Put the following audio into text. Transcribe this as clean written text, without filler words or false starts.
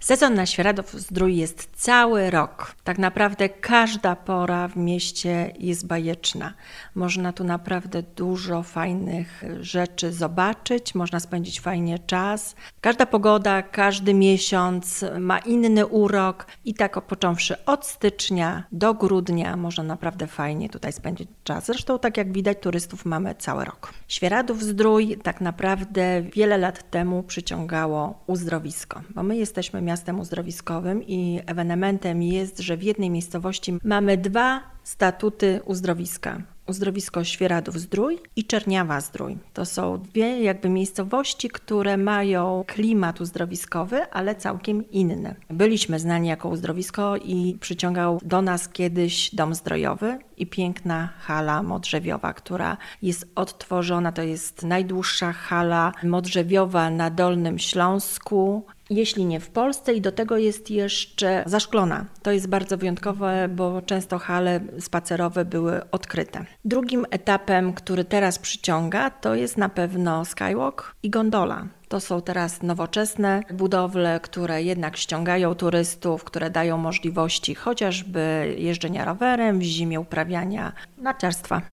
Sezon na Świeradów-Zdrój jest cały rok. Tak naprawdę każda pora w mieście jest bajeczna. Można tu naprawdę dużo fajnych rzeczy zobaczyć, można spędzić fajnie czas. Każda pogoda, każdy miesiąc ma inny urok i tak począwszy od stycznia do grudnia można naprawdę fajnie tutaj spędzić czas. Zresztą tak jak widać, turystów mamy cały rok. Świeradów-Zdrój tak naprawdę wiele lat temu przyciągało uzdrowisko, bo my jesteśmy miastem uzdrowiskowym i ewenementem jest, że w jednej miejscowości mamy 2 statuty uzdrowiska. Uzdrowisko Świeradów-Zdrój i Czerniawa-Zdrój. To są 2 miejscowości, które mają klimat uzdrowiskowy, ale całkiem inny. Byliśmy znani jako uzdrowisko i przyciągał do nas kiedyś dom zdrojowy i piękna hala modrzewiowa, która jest odtworzona. To jest najdłuższa hala modrzewiowa na Dolnym Śląsku, jeśli nie w Polsce, i do tego jest jeszcze zaszklona. To jest bardzo wyjątkowe, bo często hale spacerowe były odkryte. Drugim etapem, który teraz przyciąga, to jest na pewno skywalk i gondola. To są teraz nowoczesne budowle, które jednak ściągają turystów, które dają możliwości chociażby jeżdżenia rowerem, w zimie uprawiania narciarstwa.